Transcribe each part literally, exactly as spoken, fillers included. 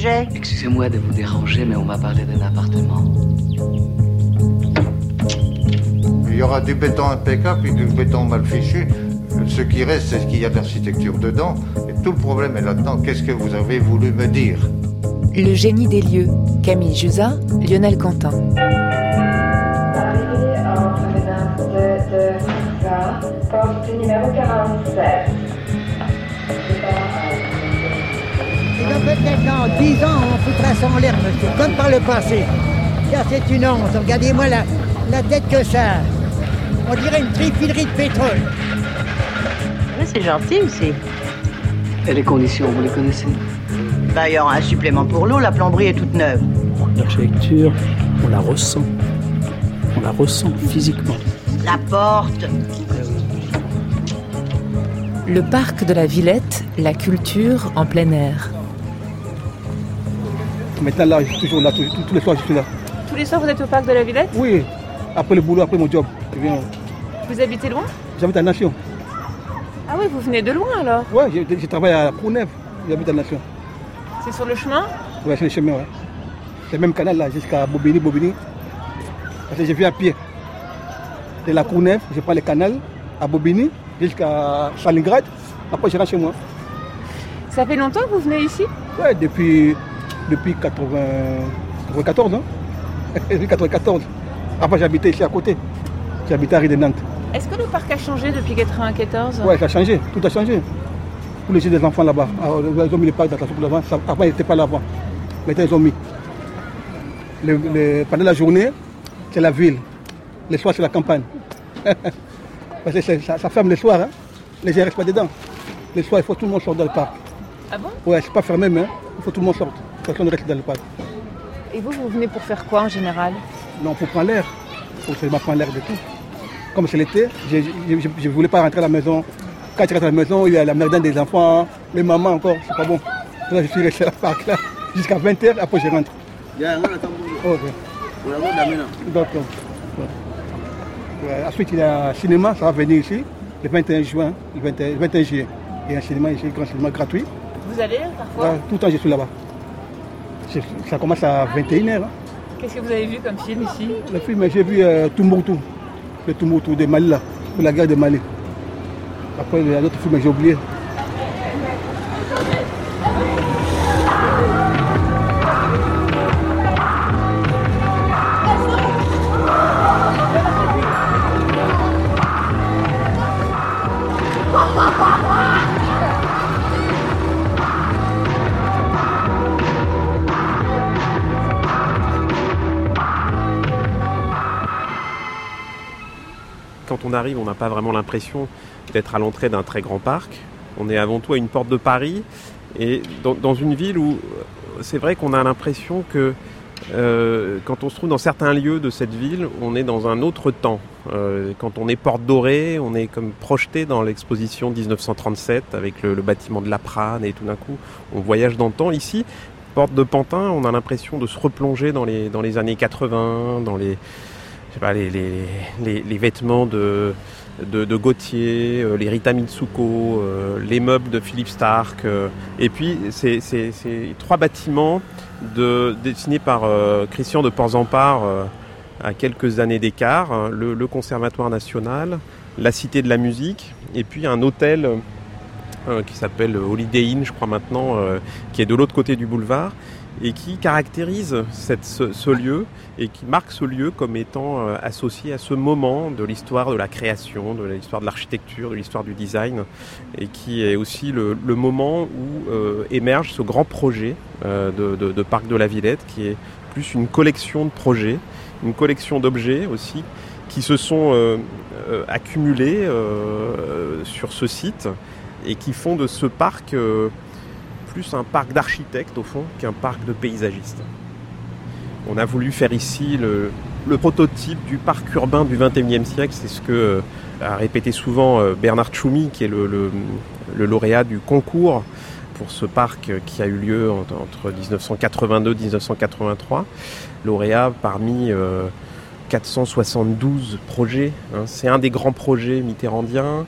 dérangeait? Excusez-moi de vous déranger, mais on m'a parlé d'un appartement. Il y aura du béton impeccable et du béton mal fichu. Ce qui reste, c'est ce qu'il y a d'architecture dedans. Et tout le problème est là-dedans. Qu'est-ce que vous avez voulu me dire? Le génie des lieux. Camille Jusa, Lionel Quentin. Arrivée en provenance de, de ça, poste numéro quarante-sept. Et donc peut-être dans dix ans, on foutra ça en l'air, monsieur, comme par le passé. Car c'est une honte. Regardez-moi la, la tête que ça a. On dirait une trifilerie de pétrole. Oui, c'est gentil aussi. Et les conditions, vous les connaissez? Bah, il y aura un supplément pour l'eau, la plomberie est toute neuve. L'architecture, on la ressent. On la ressent physiquement. La porte. Le parc de la Villette, la culture en plein air. Maintenant là, je suis toujours là, tous, tous les soirs je suis là. Tous les soirs vous êtes au parc de la Villette? Oui, après le boulot, après mon job. Je viens. Vous habitez loin? J'habite à Nation. Ah oui, vous venez de loin alors? Oui, je, je travaille à Courneuve, j'habite à Nation. C'est sur le chemin? Oui, c'est le chemin, oui. C'est le même canal là, jusqu'à Bobigny, Bobigny. Parce que je viens à pied. De la Courneuve, je prends le canal à Bobigny jusqu'à Stalingrad. Après, je rentre chez moi. Ça fait longtemps que vous venez ici? Oui, depuis, depuis quatre-vingt-quatorze. Hein. Depuis quatre-vingt-quatorze. Après, j'habitais ici à côté. J'habitais à Rue de Nantes. Est-ce que le parc a changé depuis quatre-vingt-quatorze? Oui, ça a changé, tout a changé. Pour les jeux des enfants là-bas. Alors, ils ont mis le parc dans la soupe là-bas. Avant, il n'était pas là-bas. Maintenant, ils ont mis. Le, le, pendant la journée, c'est la ville. Le soir, c'est la campagne. Parce que ça, ça ferme le soir. Hein. Les gens ne restent pas dedans. Le soir, il faut que tout le monde sorte dans le parc. Ah bon? Oui, c'est pas fermé, mais il faut que tout le monde sorte. Personne ne reste dans le parc. Et vous, vous venez pour faire quoi en général? Non, pour prendre l'air. Pour prendre l'air de tout. Comme c'est l'été, je ne voulais pas rentrer à la maison. Quand je rentre à la maison, il y a la merde des enfants, les mamans encore, c'est pas bon. Là, je suis resté à la parc là, jusqu'à vingt heures, après je rentre. Oh, okay. D'accord. Ouais. Ensuite, il y a un cinéma, ça va venir ici, le vingt et un juin, le vingt et un, le vingt et un juillet. Il y a un cinéma ici, un grand cinéma gratuit. Vous allez parfois? Ouais, tout le temps, je suis là-bas. Ça commence à vingt et une heures. Hein. Qu'est-ce que vous avez vu comme film ici? Le film, j'ai vu euh, Tombouctou, le Tombouctou de Mali, là, de la guerre de Mali. Après, il y a d'autres films que j'ai oubliés. Quand on arrive, on n'a pas vraiment l'impression d'être à l'entrée d'un très grand parc. On est avant tout à une porte de Paris et dans, dans une ville où c'est vrai qu'on a l'impression que euh, quand on se trouve dans certains lieux de cette ville, on est dans un autre temps. Euh, quand on est Porte Dorée, on est comme projeté dans l'exposition dix-neuf cent trente-sept avec le, le bâtiment de la Prane et tout d'un coup, on voyage dans le temps. Ici, Porte de Pantin, on a l'impression de se replonger dans les, dans les années quatre-vingts, dans les... Je sais pas, les, les, les, les vêtements de, de, de Gautier, euh, les Rita Mitsuko, euh, les meubles de Philippe Stark. Euh, et puis, c'est, c'est, c'est trois bâtiments de, dessinés par euh, Christian de Porzampar euh, à quelques années d'écart. Hein, le, le Conservatoire National, la Cité de la Musique, et puis un hôtel euh, qui s'appelle Holiday Inn, je crois maintenant, euh, qui est de l'autre côté du boulevard, et qui caractérise cette, ce, ce lieu et qui marque ce lieu comme étant euh, associé à ce moment de l'histoire de la création, de l'histoire de l'architecture, de l'histoire du design, et qui est aussi le, le moment où euh, émerge ce grand projet euh, de, de, de Parc de la Villette, qui est plus une collection de projets, une collection d'objets aussi, qui se sont euh, euh, accumulés euh, sur ce site et qui font de ce parc euh, plus un parc d'architectes au fond qu'un parc de paysagistes. On a voulu faire ici le, le prototype du parc urbain du vingt et unième siècle, c'est ce que euh, a répété souvent euh, Bernard Tchoumi, qui est le, le, le lauréat du concours pour ce parc qui a eu lieu entre, entre dix-neuf cent quatre-vingt-deux et dix-neuf cent quatre-vingt-trois, lauréat parmi euh, quatre cent soixante-douze projets. Hein. C'est un des grands projets mitterrandiens,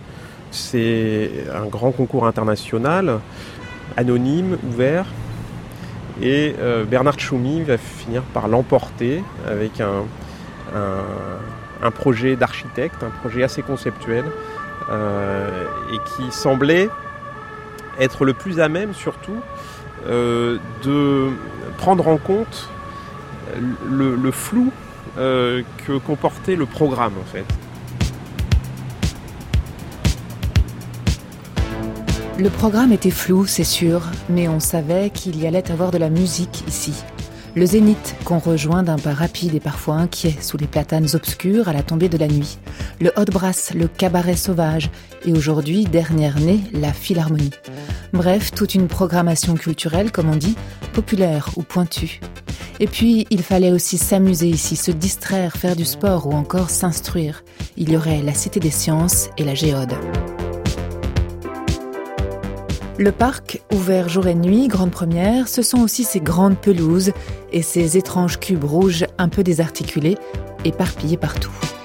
c'est un grand concours international, anonyme, ouvert, Et euh, Bernard Tchoumi va finir par l'emporter avec un, un, un projet d'architecte, un projet assez conceptuel euh, et qui semblait être le plus à même surtout euh, de prendre en compte le, le flou euh, que comportait le programme en fait. Le programme était flou, c'est sûr, mais on savait qu'il y allait avoir de la musique ici. Le Zénith, qu'on rejoint d'un pas rapide et parfois inquiet sous les platanes obscurs à la tombée de la nuit. Le Hot Brass, le Cabaret Sauvage et aujourd'hui, dernière née, la Philharmonie. Bref, toute une programmation culturelle, comme on dit, populaire ou pointue. Et puis, il fallait aussi s'amuser ici, se distraire, faire du sport ou encore s'instruire. Il y aurait la Cité des Sciences et la Géode. Le parc, ouvert jour et nuit, grande première, ce sont aussi ces grandes pelouses et ces étranges cubes rouges un peu désarticulés, éparpillés partout.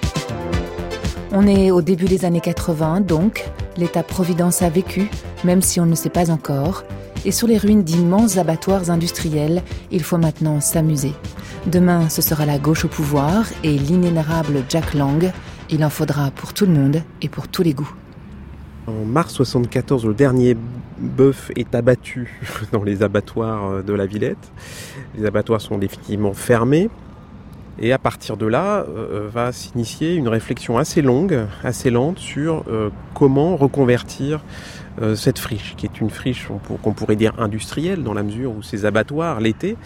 On est au début des années quatre-vingts, donc, l'État-providence a vécu, même si on ne sait pas encore, et sur les ruines d'immenses abattoirs industriels, il faut maintenant s'amuser. Demain, ce sera la gauche au pouvoir et l'inénarrable Jack Lang. Il en faudra pour tout le monde et pour tous les goûts. En mars soixante-quatorze, le dernier bœuf est abattu dans les abattoirs de la Villette. Les abattoirs sont définitivement fermés. Et à partir de là, euh, va s'initier une réflexion assez longue, assez lente sur euh, comment reconvertir euh, cette friche, qui est une friche on, qu'on pourrait dire industrielle, dans la mesure où ces abattoirs l'étaient,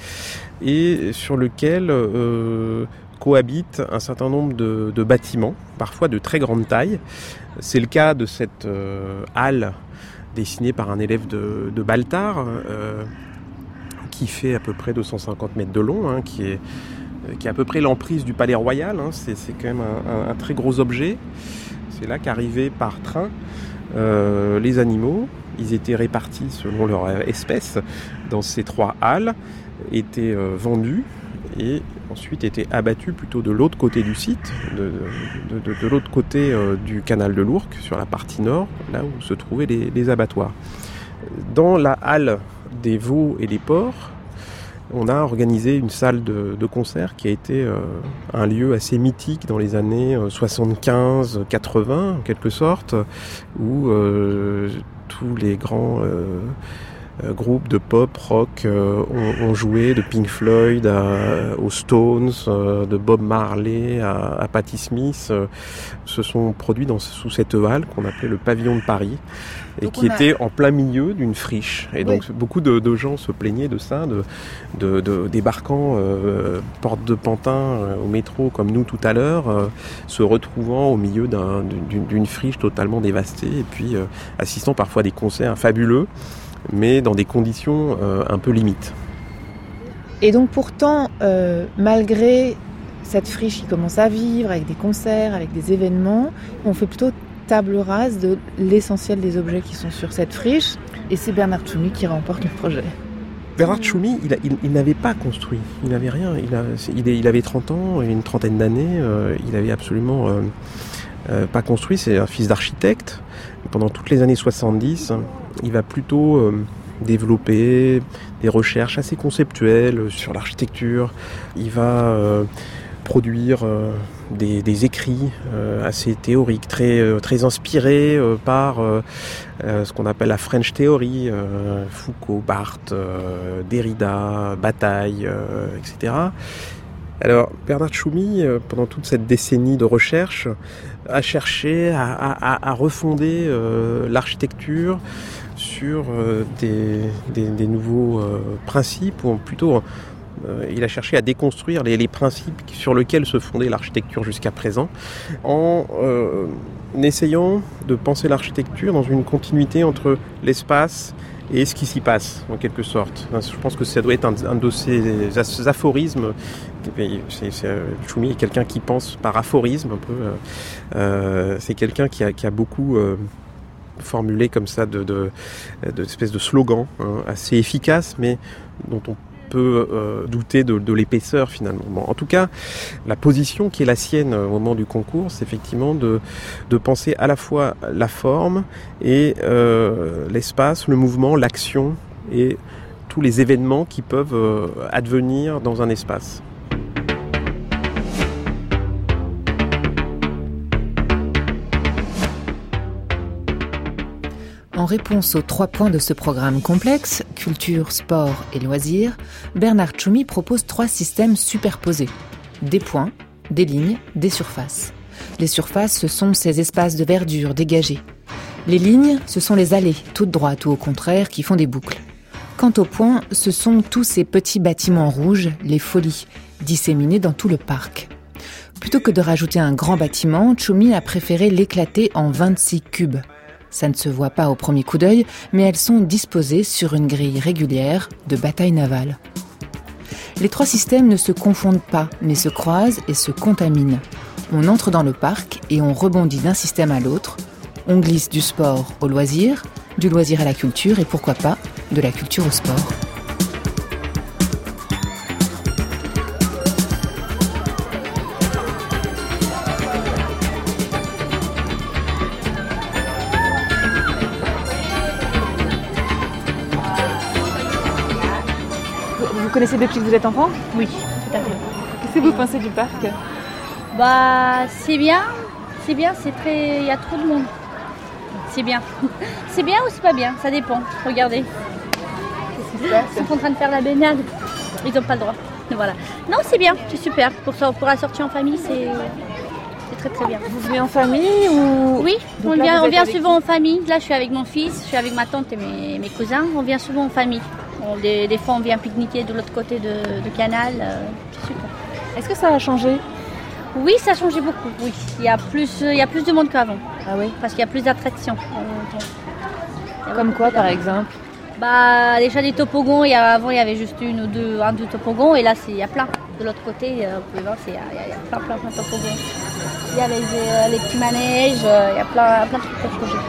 et sur lequel euh, cohabitent un certain nombre de, de bâtiments, parfois de très grande taille. C'est le cas de cette euh, halle dessinée par un élève de, de Baltard, euh, qui fait à peu près deux cent cinquante mètres de long, hein, qui est qui est à peu près l'emprise du Palais Royal, hein. c'est, c'est quand même un, un, un très gros objet. C'est là qu'arrivaient par train euh, les animaux. Ils étaient répartis selon leur espèce dans ces trois halles, étaient euh, vendus et ensuite étaient abattus plutôt de l'autre côté du site, de, de, de, de l'autre côté euh, du canal de l'Ourcq, sur la partie nord, là où se trouvaient les, les abattoirs. Dans la halle des veaux et des porcs, on a organisé une salle de, de concert qui a été euh, un lieu assez mythique dans les années soixante-quinze quatre-vingts, en quelque sorte, où euh, tous les grands euh, euh, groupes de pop, rock euh, ont, ont joué, de Pink Floyd à, aux Stones, euh, de Bob Marley à, à Patti Smith, euh, se sont produits dans, sous cette halle qu'on appelait le Pavillon de Paris. Et donc qui a... était en plein milieu d'une friche. Et oui. Donc beaucoup de, de gens se plaignaient de ça, de, de, de débarquant euh, porte de Pantin euh, au métro comme nous tout à l'heure, euh, se retrouvant au milieu d'un, d'une, d'une friche totalement dévastée et puis euh, assistant parfois à des concerts fabuleux, mais dans des conditions euh, un peu limites. Et donc pourtant, euh, malgré cette friche qui commence à vivre avec des concerts, avec des événements, on fait plutôt table rase de l'essentiel des objets qui sont sur cette friche, et c'est Bernard Tchoumi qui remporte le projet. Bernard Tchoumi, il, a, il, il n'avait pas construit, il n'avait rien, il, a, il, il avait trente ans, une trentaine d'années, euh, il avait absolument euh, euh, pas construit, c'est un fils d'architecte. Pendant toutes les années soixante-dix, il va plutôt euh, développer des recherches assez conceptuelles sur l'architecture, il va euh, produire euh, des, des écrits euh, assez théoriques, très, euh, très inspirés euh, par euh, euh, ce qu'on appelle la French Theory, euh, Foucault, Barthes, euh, Derrida, Bataille, euh, et cetera. Alors Bernard Tchoumi, euh, pendant toute cette décennie de recherche, a cherché à, à, à refonder euh, l'architecture sur euh, des, des, des nouveaux euh, principes, ou plutôt Euh, il a cherché à déconstruire les, les principes sur lesquels se fondait l'architecture jusqu'à présent, en euh, essayant de penser l'architecture dans une continuité entre l'espace et ce qui s'y passe, en quelque sorte. Je pense que ça doit être un, un de ces aphorismes. C'est, c'est, Tchoumi est quelqu'un qui pense par aphorisme, un peu. Euh, c'est quelqu'un qui a, qui a beaucoup euh, formulé comme ça de, de, de espèces de slogans hein, assez efficaces, mais dont on peut euh, douter de, de l'épaisseur finalement. Bon, en tout cas, la position qui est la sienne au moment du concours, c'est effectivement de, de penser à la fois la forme et euh, l'espace, le mouvement, l'action, et tous les événements qui peuvent euh, advenir dans un espace. En réponse aux trois points de ce programme complexe, culture, sport et loisirs, Bernard Tchoumi propose trois systèmes superposés. Des points, des lignes, des surfaces. Les surfaces, ce sont ces espaces de verdure dégagés. Les lignes, ce sont les allées, toutes droites ou au contraire, qui font des boucles. Quant aux points, ce sont tous ces petits bâtiments rouges, les folies, disséminés dans tout le parc. Plutôt que de rajouter un grand bâtiment, Tchoumi a préféré l'éclater en vingt-six cubes. Ça ne se voit pas au premier coup d'œil, mais elles sont disposées sur une grille régulière de bataille navale. Les trois systèmes ne se confondent pas, mais se croisent et se contaminent. On entre dans le parc et on rebondit d'un système à l'autre. On glisse du sport au loisir, du loisir à la culture et pourquoi pas, de la culture au sport. Vous connaissez depuis que vous êtes enfant ? Oui, tout à fait. Qu'est-ce que vous pensez du parc ? Bah, c'est bien, c'est bien, c'est très... Il y a trop de monde. C'est bien. C'est bien ou c'est pas bien ? Ça dépend. Regardez. Qu'est-ce qui se passe ? Ils sont en train de faire la baignade. Ils n'ont pas le droit. Voilà. Non, c'est bien, c'est super. Pour, pour la sortie en famille, c'est... c'est très très bien. Vous venez en famille ou... Oui, Donc on là, vient, vous on êtes vient avec souvent qui ? en famille. Là, je suis avec mon fils, je suis avec ma tante et mes, mes cousins. On vient souvent en famille. On, des, des fois, on vient pique-niquer de l'autre côté de, de canal. Euh, c'est super. Est-ce que ça a changé ? Oui, ça a changé beaucoup. Oui, il y a plus, il y a plus de monde qu'avant. Ah oui ? Parce qu'il y a plus d'attractions. Comme quoi, par exemple ? Bah, déjà des toboggans. Il y a, avant, il y avait juste une ou deux, un deux toboggans, et là, c'est, il y a plein. De l'autre côté, vous pouvez voir, c'est, il, y a, il y a plein, plein, plein de toboggans. Il y a les, euh, les petits manèges. Il y a plein, plein de trucs pour changer.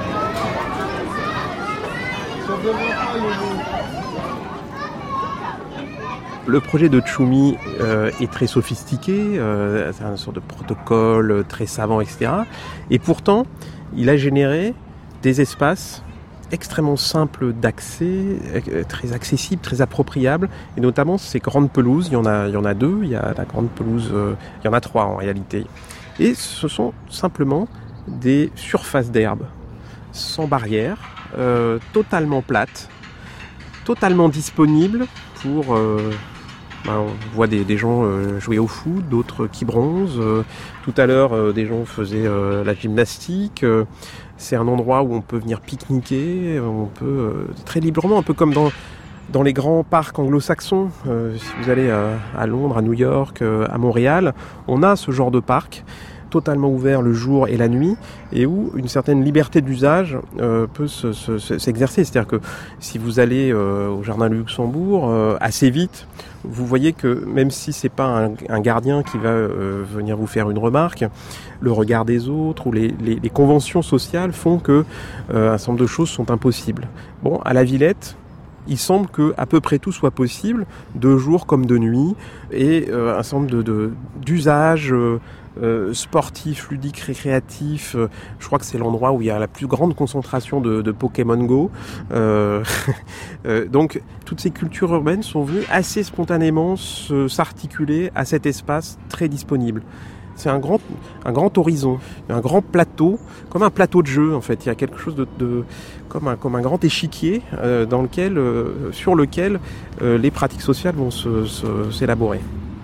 Le projet de Tchoumi euh, est très sophistiqué, euh, c'est une sorte de protocole très savant, et cetera. Et pourtant, il a généré des espaces extrêmement simples d'accès, très accessibles, très appropriables, et notamment ces grandes pelouses. Il y en a, il y en a deux. Il y a la grande pelouse, euh, il y en a trois en réalité. Et ce sont simplement des surfaces d'herbe, sans barrière, euh, totalement plates, totalement disponibles pour... Euh, ben, on voit des, des gens euh, jouer au foot, d'autres qui bronzent. Euh, tout à l'heure, euh, des gens faisaient euh, la gymnastique. Euh, c'est un endroit où on peut venir pique-niquer, on peut euh, très librement, un peu comme dans, dans les grands parcs anglo-saxons. Euh, si vous allez à, à Londres, à New York, euh, à Montréal, on a ce genre de parc totalement ouvert le jour et la nuit, et où une certaine liberté d'usage euh, peut se, se, se, s'exercer. C'est-à-dire que si vous allez euh, au Jardin du Luxembourg, euh, assez vite, vous voyez que même si c'est pas un, un gardien qui va euh, venir vous faire une remarque, le regard des autres ou les, les, les conventions sociales font que euh, un certain nombre de choses sont impossibles. Bon, à la Villette, il semble que à peu près tout soit possible, de jour comme de nuit, et euh, un certain nombre de, de, d'usages euh, euh, sportifs, ludiques, récréatifs. Euh, je crois que c'est l'endroit où il y a la plus grande concentration de, de Pokémon Go. Euh, euh, donc, toutes ces cultures urbaines sont venues assez spontanément se, s'articuler à cet espace très disponible. C'est un grand, un grand horizon, un grand plateau, comme un plateau de jeu en fait. Il y a quelque chose de, de comme un, comme un grand échiquier euh, dans lequel, euh, sur lequel euh, les pratiques sociales vont se, se, s'élaborer.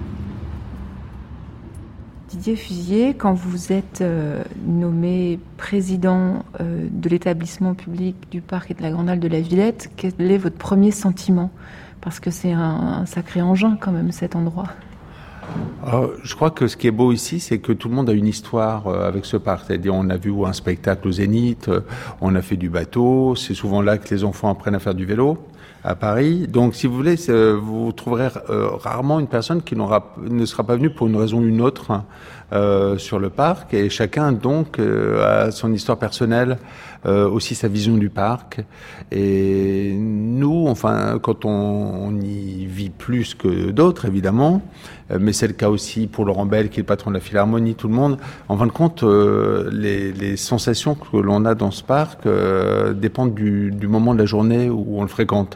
Didier Fusier, quand vous êtes euh, nommé président euh, de l'établissement public du parc et de la Grande Halle de la Villette, quel est votre premier sentiment ? Parce que c'est un, un sacré engin quand même cet endroit. Alors, je crois que ce qui est beau ici, c'est que tout le monde a une histoire avec ce parc. C'est-à-dire, on a vu un spectacle au Zénith, on a fait du bateau. C'est souvent là que les enfants apprennent à faire du vélo à Paris. Donc, si vous voulez, vous trouverez rarement une personne qui n'aura, ne sera pas venue pour une raison ou une autre euh, sur le parc. Et chacun, donc, euh, a son histoire personnelle, euh, aussi sa vision du parc. Et nous, enfin, quand on, on y vit plus que d'autres, évidemment, euh, mais c'est le cas aussi pour Laurent Bell, qui est le patron de la Philharmonie, tout le monde. En fin de compte, euh, les, les sensations que l'on a dans ce parc euh, dépendent du, du moment de la journée où on le fréquente.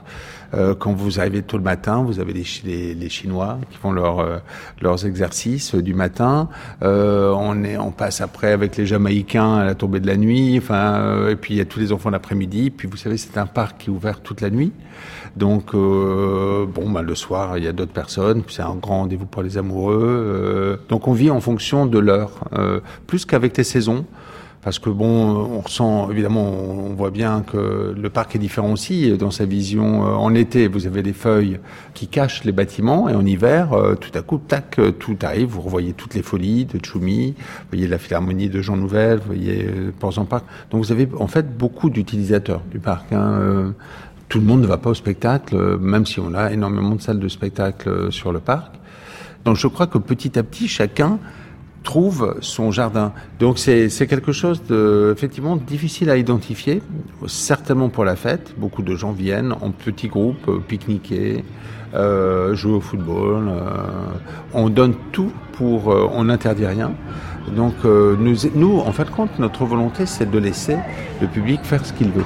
Euh, quand vous arrivez tôt le matin, vous avez les, les, les Chinois qui font leur, euh, leurs exercices du matin. Euh, on, est, on passe après avec les Jamaïcains à la tombée de la nuit. Enfin, euh, et puis il y a tous les enfants l'après-midi. Puis vous savez, c'est un parc qui est ouvert toute la nuit. Donc, euh, bon, bah, le soir, il y a d'autres personnes. C'est un grand rendez-vous pour les amoureux. Euh, donc, on vit en fonction de l'heure, euh, plus qu'avec les saisons. Parce que bon, on ressent, évidemment, on voit bien que le parc est différent aussi dans sa vision. En été, vous avez des feuilles qui cachent les bâtiments, et en hiver, tout à coup, tac, tout arrive. Vous revoyez toutes les folies de Tchoumi, vous voyez la Philharmonie de Jean Nouvel, vous voyez Ports en Parc. Donc vous avez en fait beaucoup d'utilisateurs du parc, hein. Tout le monde ne va pas au spectacle, même si on a énormément de salles de spectacle sur le parc. Donc je crois que petit à petit, chacun trouve son jardin. Donc c'est, c'est quelque chose de effectivement difficile à identifier, certainement pour la fête. Beaucoup de gens viennent en petits groupes, pique-niquer, euh, jouer au football. Euh, on donne tout pour... Euh, on n'interdit rien. Donc euh, nous, nous, en fin de compte, notre volonté, c'est de laisser le public faire ce qu'il veut.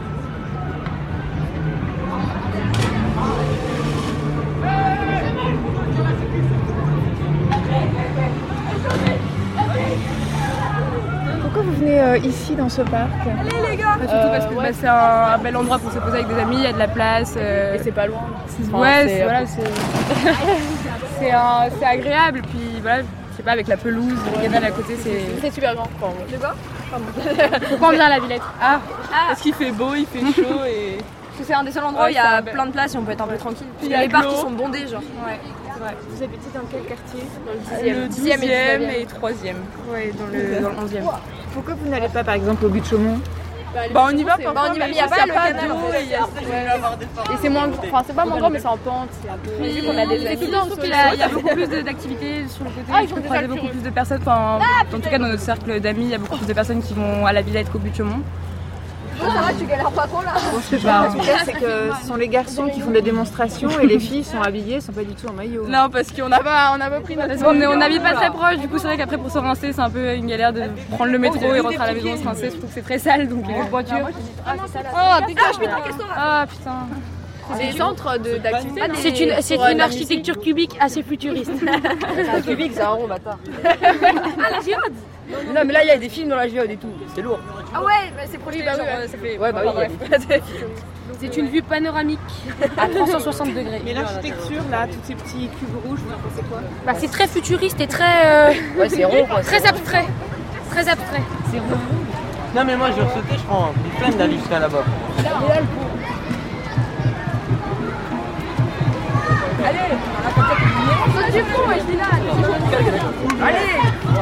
Ici dans ce parc. Allez les gars, surtout parce que euh, ouais. bah, c'est un, un bel endroit pour se poser avec des amis, il y a de la place. Euh... Et c'est pas loin. C'est, enfin, ouais, c'est, voilà, c'est... c'est, un, c'est agréable. Puis voilà, je sais pas, avec la pelouse, le canal à côté, c'est. C'est super grand. Enfin, de quoi Pourquoi on vient à la Villette ah. ah, parce qu'il fait beau, il fait chaud et. C'est un des seuls endroits où il y a plein de places et on peut être un peu tranquille. Puis il y a les parcs qui sont bondés, genre. Ouais. Ouais. Vous habitez dans quel quartier? Dans le dixième. Le dixième et troisième. Ouais, dans le, dans le onzième. Pourquoi vous n'allez pas par exemple au but de Chaumont? Bah on y va parfois, bah, on y va, mais il y a pas le canal d'eau et, y a... ouais. Et c'est moins, enfin c'est pas moins grand mais c'est en pente. C'est vu qu'on a des amis. Je trouve qu'il y a, il y a beaucoup plus d'activités sur le côté. Ah, je peux croiser beaucoup plus de personnes. Enfin, en tout cas dans notre cercle d'amis, il y a beaucoup plus de personnes qui vont à la Villette qu'au but de Chaumont. Oh, ça va, tu galères pas trop là. Bon, je sais pas, en tout cas, c'est que ce sont les garçons qui font des démonstrations et les filles sont habillées, sont pas du tout en maillot. Non, parce qu'on n'a pas, on a pas pris notre. Parce qu'on on n'habite pas très proche, du coup, c'est vrai qu'après pour se rincer, c'est un peu une galère de prendre le métro et rentrer à la maison se rincer. Je trouve que c'est très sale, donc les voitures. Oh, dégage, putain, qu'est-ce que Ah putain. C'est des centres de, d'activité. Ah, c'est une, c'est une architecture cubique assez futuriste. C'est cubique, c'est un rond, bâtard. Ah, la géode. Non, mais là, il y a des films dans la géode et tout. C'est lourd. Ah ouais, bah, c'est projeté. Oui, bah, genre, oui, ça fait... Ouais, bah oui. C'est une vue panoramique à trois cent soixante degrés. Mais l'architecture, là, tous ces petits cubes rouges, vous en pensez quoi? Bah, c'est très futuriste et très. Euh... Ouais, c'est rond, quoi. Très abstrait. Très abstrait. C'est rond. Non, mais moi, je vais sauter, je prends une flemme d'aller jusqu'à là-bas. Allez, on saute du fond, je dis là. Allez.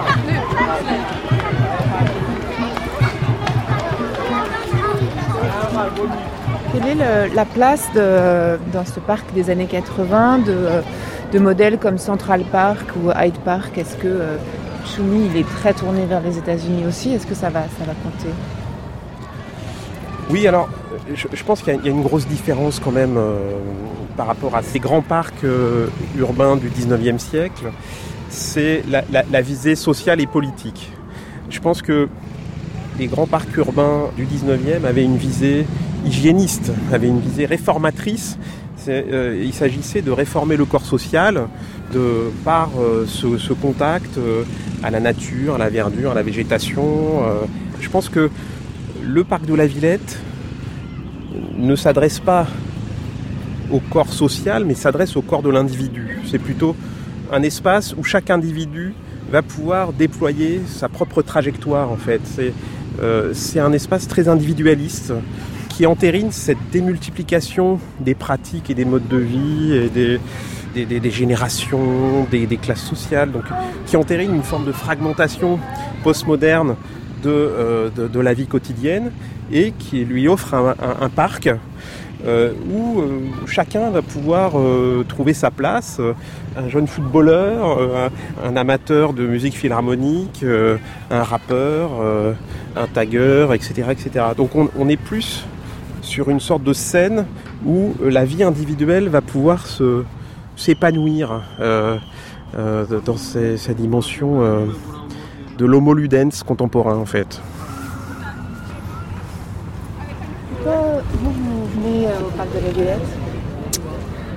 Quelle est le, la place de, dans ce parc des années quatre-vingts de, de modèles comme Central Park ou Hyde Park? Est-ce que euh, Tchoumi, il est très tourné vers les États-Unis aussi? Est-ce que ça va, ça va compter? Oui, alors je, je pense qu'il y a, il y a une grosse différence quand même euh, par rapport à ces grands parcs euh, urbains du dix-neuvième siècle. C'est la, la, la visée sociale et politique. Je pense que les grands parcs urbains du dix-neuvième avaient une visée hygiéniste, avaient une visée réformatrice. C'est, euh, il s'agissait de réformer le corps social de, par euh, ce, ce contact euh, à la nature, à la verdure, à la végétation. Euh, je pense que le parc de la Villette ne s'adresse pas au corps social, mais s'adresse au corps de l'individu. C'est plutôt un espace où chaque individu va pouvoir déployer sa propre trajectoire, en fait. C'est, euh, c'est un espace très individualiste qui entérine cette démultiplication des pratiques et des modes de vie et des, des, des, des générations, des, des classes sociales, donc qui entérine une forme de fragmentation postmoderne de, euh, de, de la vie quotidienne et qui lui offre un, un, un parc euh, où euh, chacun va pouvoir euh, trouver sa place, euh, un jeune footballeur, euh, un, un amateur de musique philharmonique, euh, un rappeur, euh, un tagueur, et cetera, et cetera. Donc on, on est plus sur une sorte de scène où euh, la vie individuelle va pouvoir se, s'épanouir euh, euh, dans ces, ces dimensions euh, de l'homo ludens contemporain, en fait. Pourquoi vous, vous venez au parc de la Villette?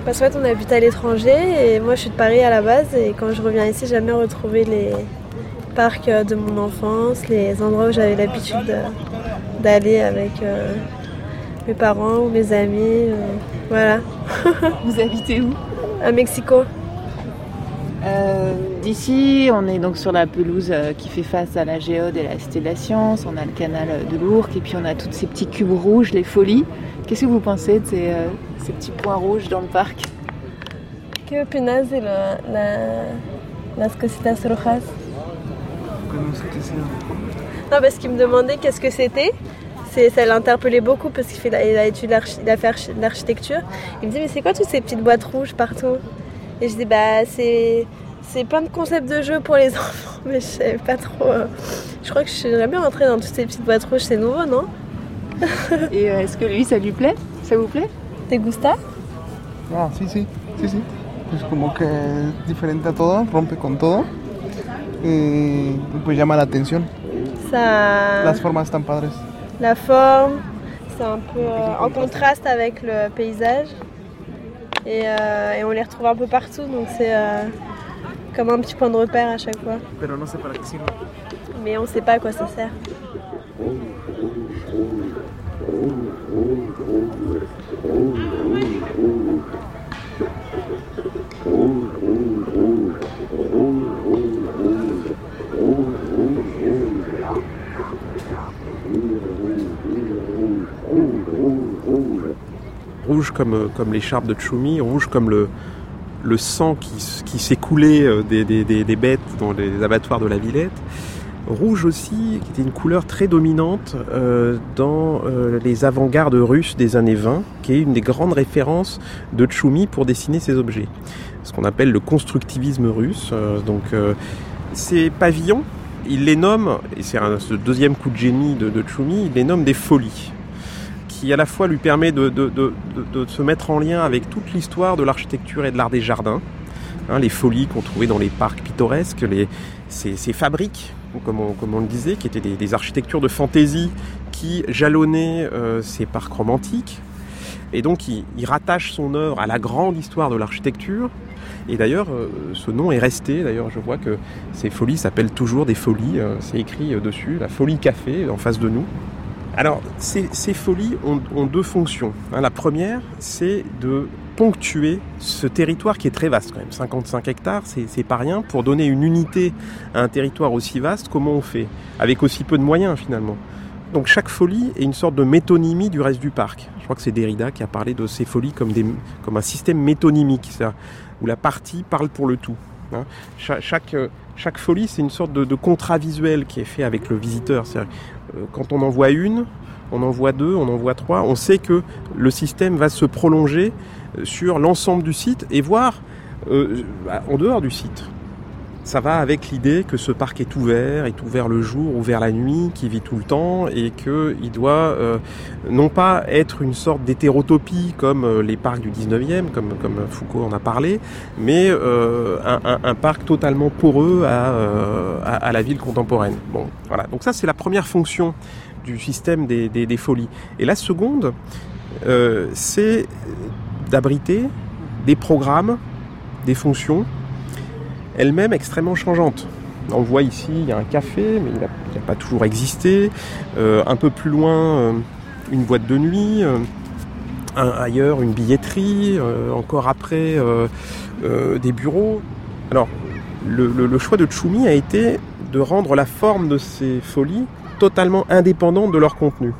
Parce qu'en fait, on habite à l'étranger et moi, je suis de Paris à la base. Et quand je reviens ici, j'aime bien retrouver les parcs de mon enfance, les endroits où j'avais l'habitude de, d'aller avec euh, mes parents ou mes amis. Euh, voilà. Vous habitez où ? À Mexico. Euh, d'ici, on est donc sur la pelouse euh, qui fait face à la Géode et la Cité de la Science. On a le canal de l'Ourcq et puis on a tous ces petits cubes rouges, les folies. Qu'est-ce que vous pensez de ces, euh, ces petits points rouges dans le parc ? ¿Qué opinas de la, la, las cositas rojas? Non, parce qu'il me demandait qu'est-ce que c'était. C'est, ça l'interpellait beaucoup parce qu'il fait, il a étudié il a fait l'architecture. Il me dit mais c'est quoi toutes ces petites boîtes rouges partout? Et je dis bah c'est, c'est plein de concepts de jeux pour les enfants, mais je savais pas trop. Euh, je crois que je suis bien rentrée dans toutes ces petites boîtes rouges, c'est nouveau, non? Et euh, est-ce que lui ça lui plaît? Ça vous plaît? ¿Te gusta? Ah, sí, sí, sí, sí. Es como que es diferente a todo, rompe con todo y pues llama la atención. Ça... Las formas están padres. La forme, c'est un peu euh, en contraste avec le paysage et, euh, et on les retrouve un peu partout, donc c'est euh, comme un petit point de repère à chaque fois. Pero no sé para qué sirve. Mais on ne sait pas à quoi ça sert. Rouge comme, comme l'écharpe de Tchoumi, rouge comme le, le sang qui, qui s'écoulait des, des, des, des bêtes dans les abattoirs de la Villette. Rouge aussi, qui était une couleur très dominante euh, dans euh, les avant-gardes russes des années vingt, qui est une des grandes références de Tchoumi pour dessiner ces objets. Ce qu'on appelle le constructivisme russe. Euh, donc euh, ces pavillons, il les nomme, et c'est un, ce deuxième coup de génie de, de Tchoumi, il les nomme des folies, qui à la fois lui permet de, de, de, de, de se mettre en lien avec toute l'histoire de l'architecture et de l'art des jardins. Hein, les folies qu'on trouvait dans les parcs pittoresques, les, ces, ces fabriques, comme on, comme on le disait, qui étaient des, des architectures de fantaisie qui jalonnaient euh, ces parcs romantiques. Et donc il, il rattache son œuvre à la grande histoire de l'architecture. Et d'ailleurs, euh, ce nom est resté. D'ailleurs, je vois que ces folies s'appellent toujours des folies. Euh, c'est écrit euh, dessus, la folie café, en face de nous. Alors, ces, ces folies ont, ont deux fonctions. Hein, la première, c'est de ponctuer ce territoire qui est très vaste quand même. cinquante-cinq hectares, c'est, c'est pas rien. Pour donner une unité à un territoire aussi vaste, comment on fait? Avec aussi peu de moyens finalement. Donc chaque folie est une sorte de métonymie du reste du parc. Je crois que c'est Derrida qui a parlé de ces folies comme, des, comme un système métonymique, ça, où la partie parle pour le tout. Hein. Cha- chaque, chaque folie, c'est une sorte de, de contrat visuel qui est fait avec le visiteur. C'est-à-dire, euh, quand on en voit une, on en voit deux, on en voit trois, on sait que le système va se prolonger sur l'ensemble du site et voire euh, en dehors du site. Ça va avec l'idée que ce parc est ouvert, est ouvert le jour, ouvert la nuit, qui vit tout le temps et qu'il doit euh, non pas être une sorte d'hétérotopie comme euh, les parcs du dix-neuvième, comme, comme Foucault en a parlé, mais euh, un, un, un parc totalement poreux à, euh, à, à la ville contemporaine. Bon, voilà. Donc ça, c'est la première fonction du système des, des, des folies. Et la seconde, euh, c'est d'abriter des programmes, des fonctions, elles-mêmes extrêmement changeantes. On le voit ici, il y a un café, mais il n'a pas toujours existé. Euh, un peu plus loin, euh, une boîte de nuit. Euh, un, ailleurs, une billetterie. Euh, encore après, euh, euh, des bureaux. Alors, le, le, le choix de Tchoumi a été de rendre la forme de ces folies totalement indépendante de leur contenu.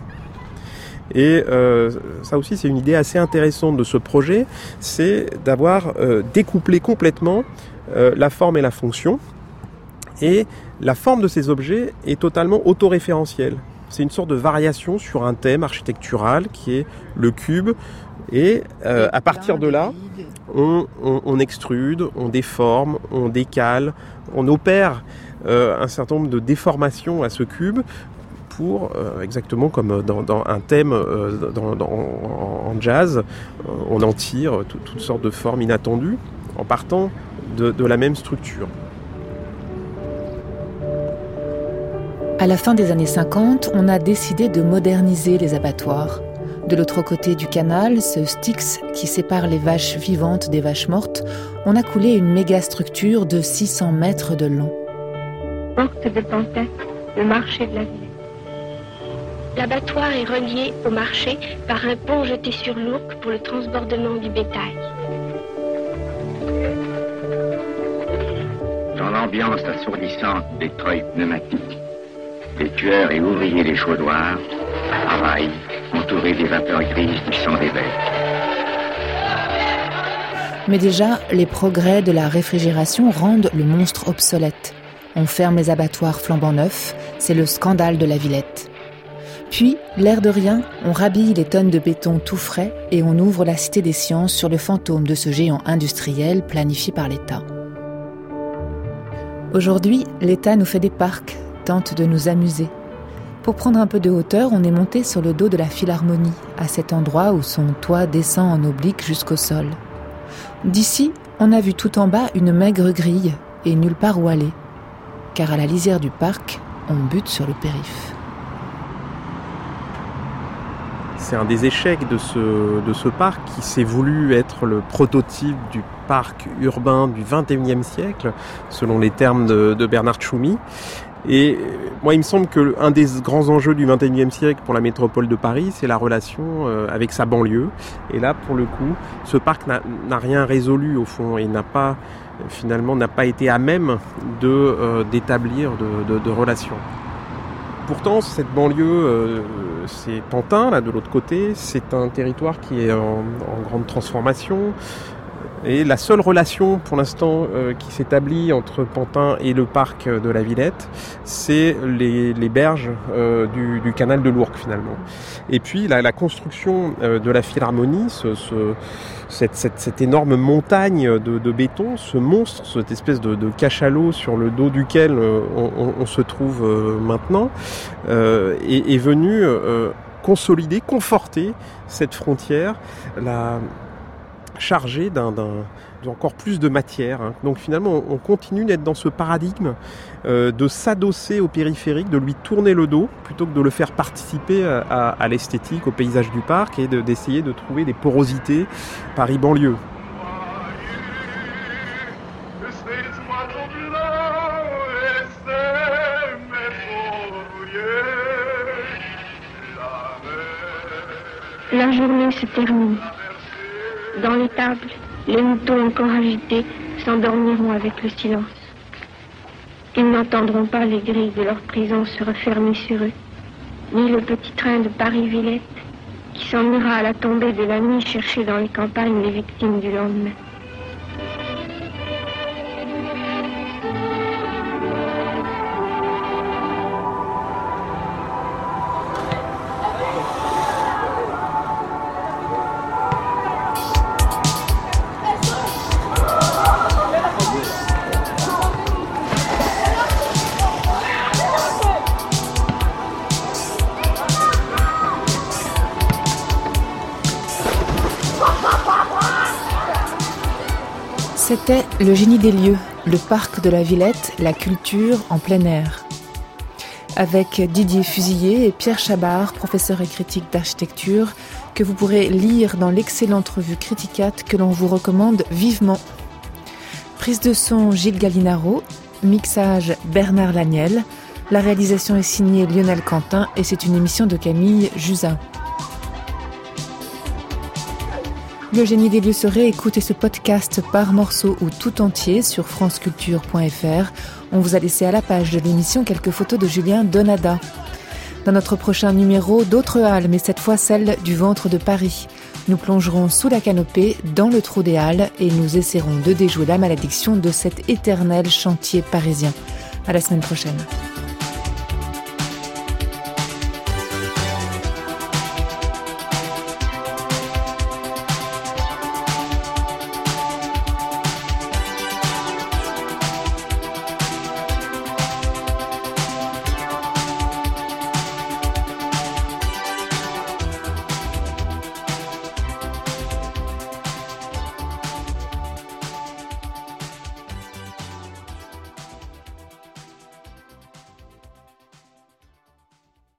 Et euh, ça aussi, c'est une idée assez intéressante de ce projet, c'est d'avoir euh, découplé complètement euh, la forme et la fonction. Et la forme de ces objets est totalement autoréférentielle. C'est une sorte de variation sur un thème architectural qui est le cube. Et euh, à partir de là, on, on, on extrude, on déforme, on décale, on opère euh, un certain nombre de déformations à ce cube pour, euh, exactement comme dans, dans un thème euh, dans, dans, en, en jazz, euh, on en tire tout, toutes sortes de formes inattendues en partant de, de la même structure. À la fin des années cinquante, on a décidé de moderniser les abattoirs. De l'autre côté du canal, ce Styx qui sépare les vaches vivantes des vaches mortes, on a coulé une méga structure de six cents mètres de long. Porte de Pantin, le marché de la ville. L'abattoir est relié au marché par un pont jeté sur l'Ourcq pour le transbordement du bétail. Dans l'ambiance assourdissante des treuils pneumatiques, les tueurs et ouvriers des chaudoirs travaillent entourés des vapeurs grises du sang des bêtes. Mais déjà, les progrès de la réfrigération rendent le monstre obsolète. On ferme les abattoirs flambant neufs, c'est le scandale de la Villette. Puis, l'air de rien, on rhabille les tonnes de béton tout frais et on ouvre la Cité des Sciences sur le fantôme de ce géant industriel planifié par l'État. Aujourd'hui, l'État nous fait des parcs, tente de nous amuser. Pour prendre un peu de hauteur, on est monté sur le dos de la Philharmonie, à cet endroit où son toit descend en oblique jusqu'au sol. D'ici, on a vu tout en bas une maigre grille et nulle part où aller. Car à la lisière du parc, on bute sur le périph'. C'est un des échecs de ce, de ce parc qui s'est voulu être le prototype du parc urbain du vingt et unième siècle, selon les termes de, de Bernard Tchoumi. Et moi, il me semble qu'un des grands enjeux du vingt et unième siècle pour la métropole de Paris, c'est la relation avec sa banlieue. Et là, pour le coup, ce parc n'a, n'a rien résolu au fond et n'a pas, finalement, n'a pas été à même de, euh, d'établir de, de, de relations. Pourtant, cette banlieue, euh, c'est Pantin, là, de l'autre côté. C'est un territoire qui est en, en grande transformation. Et la seule relation, pour l'instant, euh, qui s'établit entre Pantin et le parc de la Villette, c'est les, les berges euh, du, du canal de l'Ourcq, finalement. Et puis, la, la construction euh, de la Philharmonie, ce, ce, cette, cette, cette énorme montagne de, de béton, ce monstre, cette espèce de, de cachalot sur le dos duquel euh, on, on se trouve euh, maintenant, euh, est, est venu euh, consolider, conforter cette frontière, la chargé d'un, d'un, d'encore plus de matière. Hein. Donc finalement, on continue d'être dans ce paradigme euh, de s'adosser au périphérique, de lui tourner le dos, plutôt que de le faire participer à, à, à l'esthétique, au paysage du parc, et de, d'essayer de trouver des porosités Paris-banlieue. La journée se termine. Dans l'étable, les moutons encore agités s'endormiront avec le silence. Ils n'entendront pas les grilles de leur prison se refermer sur eux, ni le petit train de Paris-Villette qui s'en ira à la tombée de la nuit chercher dans les campagnes les victimes du lendemain. C'était le génie des lieux, le parc de la Villette, la culture en plein air. Avec Didier Fusillé et Pierre Chabard, professeur et critique d'architecture, que vous pourrez lire dans l'excellente revue Criticat que l'on vous recommande vivement. Prise de son Gilles Gallinaro, mixage Bernard Laniel, la réalisation est signée Lionel Quentin et c'est une émission de Camille Juzin. Le génie des lieux se réécoute et ce podcast par morceaux ou tout entier sur franceculture point f r. On vous a laissé à la page de l'émission quelques photos de Julien Donada. Dans notre prochain numéro, d'autres halles, mais cette fois celle du ventre de Paris. Nous plongerons sous la canopée, dans le trou des halles, et nous essaierons de déjouer la malédiction de cet éternel chantier parisien. À la semaine prochaine.